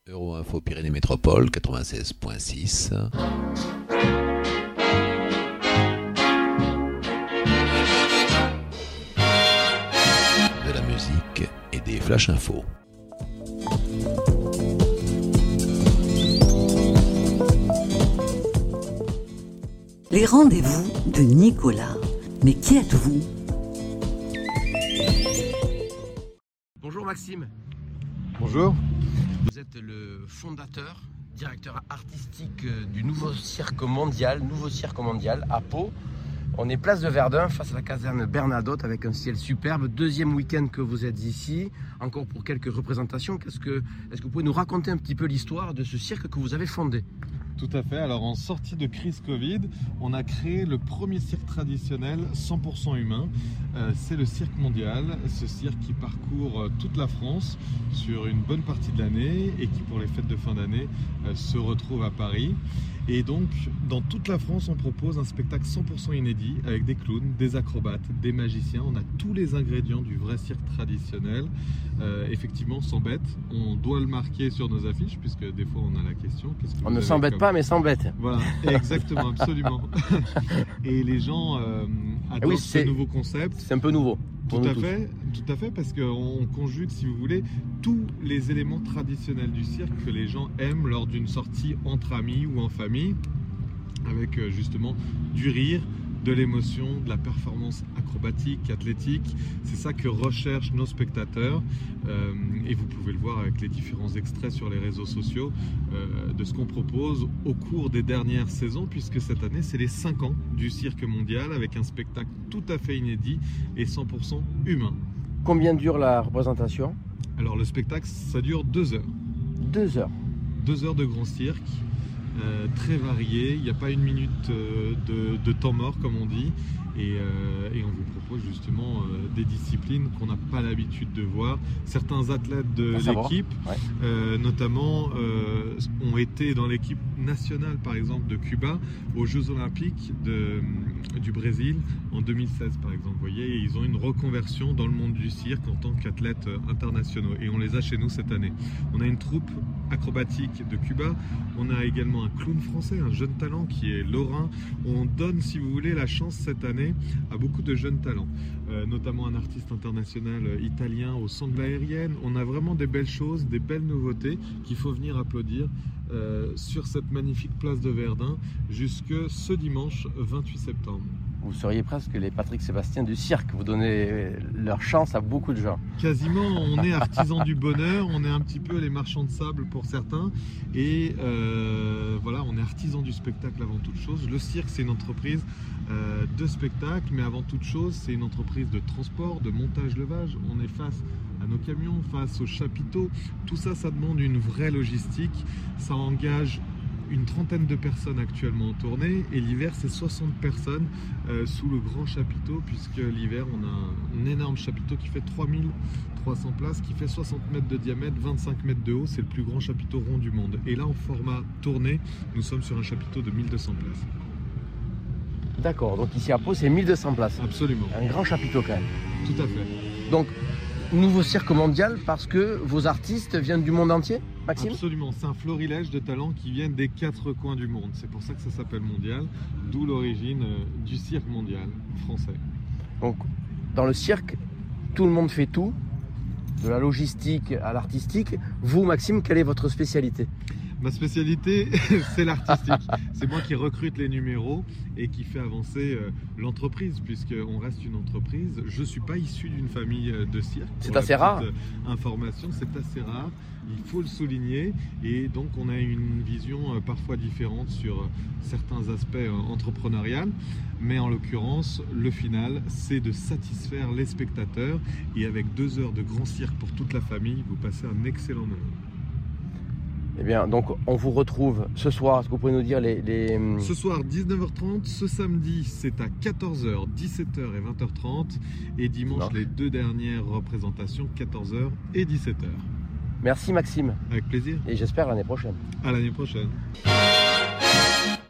Euro-Info Pyrénées Métropole 96.6. De la musique et des flash infos. Les rendez-vous de Nicolas. Mais qui êtes-vous ? Bonjour Maxime. Bonjour. Vous êtes le fondateur, directeur artistique du nouveau cirque mondial à Pau. On est place de Verdun face à la caserne Bernadotte avec un ciel superbe. Deuxième week-end que vous êtes ici, encore pour quelques représentations. Est-ce que vous pouvez nous raconter un petit peu l'histoire de ce cirque que vous avez fondé ? Tout à fait. Alors en sortie de crise Covid, on a créé le premier cirque traditionnel 100% humain. C'est le cirque mondial, ce cirque qui parcourt toute la France sur une bonne partie de l'année et qui pour les fêtes de fin d'année se retrouve à Paris. Et donc dans toute la France on propose un spectacle 100% inédit avec des clowns, des acrobates, des magiciens. On a tous les ingrédients du vrai cirque traditionnel. Effectivement sans bête, on doit le marquer sur nos affiches puisque des fois on a la question. On ne s'embête pas mais s'embête. Voilà, exactement, absolument. Et les gens adorent ce nouveau concept. C'est un peu nouveau. Tout à fait, parce qu'on conjugue, si vous voulez, tous les éléments traditionnels du cirque que les gens aiment lors d'une sortie entre amis ou en famille, avec justement du rire, de l'émotion, de la performance acrobatique, athlétique. C'est ça que recherchent nos spectateurs et vous pouvez le voir avec les différents extraits sur les réseaux sociaux de ce qu'on propose au cours des dernières saisons, puisque cette année c'est les 5 ans du cirque mondial avec un spectacle tout à fait inédit et 100% humain. Combien dure la représentation ? Alors le spectacle ça dure 2 heures. 2 heures. 2 heures de grand cirque. Très varié, il n'y a pas une minute de temps mort comme on dit et on vous propose justement des disciplines qu'on n'a pas l'habitude de voir. Certains athlètes de l'équipe notamment ont été dans l'équipe nationale par exemple de Cuba aux Jeux Olympiques du Brésil en 2016 par exemple. Vous voyez, ils ont une reconversion dans le monde du cirque en tant qu'athlètes internationaux et on les a chez nous cette année. On a une troupe acrobatique de Cuba, on a également un clown français, un jeune talent qui est lorrain. On donne, si vous voulez, la chance cette année à beaucoup de jeunes talents, notamment un artiste international italien aux sangles aériennes. On a vraiment des belles choses, des belles nouveautés qu'il faut venir applaudir sur cette magnifique place de Verdun jusque ce dimanche 28 septembre. Vous seriez presque les Patrick Sébastien du cirque, vous donnez leur chance à beaucoup de gens. Quasiment, on est artisans du bonheur, on est un petit peu les marchands de sable pour certains et voilà, on est artisans du spectacle avant toute chose. Le cirque c'est une entreprise de spectacle, mais avant toute chose c'est une entreprise de transport, de montage-levage. On est face à nos camions, face aux chapiteaux, tout ça, ça demande une vraie logistique, ça engage une trentaine de personnes actuellement en tournée et l'hiver c'est 60 personnes sous le grand chapiteau, puisque l'hiver on a un énorme chapiteau qui fait 3300 places, qui fait 60 mètres de diamètre, 25 mètres de haut, c'est le plus grand chapiteau rond du monde. Et là en format tournée, nous sommes sur un chapiteau de 1200 places. D'accord, donc ici à Pau c'est 1200 places. Absolument. Un grand chapiteau quand même. Tout à fait. Donc nouveau cirque mondial parce que vos artistes viennent du monde entier, Maxime ? Absolument, c'est un florilège de talents qui viennent des 4 coins du monde. C'est pour ça que ça s'appelle mondial, d'où l'origine du cirque mondial français. Donc dans le cirque, tout le monde fait tout, de la logistique à l'artistique. Vous, Maxime, quelle est votre spécialité ? Ma spécialité, c'est l'artistique. C'est moi qui recrute les numéros et qui fait avancer l'entreprise, puisqu'on reste une entreprise. Je ne suis pas issu d'une famille de cirque. C'est assez rare. Information, c'est assez rare. Il faut le souligner. Et donc, on a une vision parfois différente sur certains aspects entrepreneuriaux. Mais en l'occurrence, le final, c'est de satisfaire les spectateurs. Et avec 2 heures de grand cirque pour toute la famille, vous passez un excellent moment. Eh bien, donc on vous retrouve ce soir. Est-ce que vous pouvez nous dire les... Ce soir 19h30, ce samedi c'est à 14h, 17h et 20h30 et dimanche les 2 dernières représentations 14h et 17h. Merci Maxime. Avec plaisir. Et j'espère l'année prochaine. À l'année prochaine.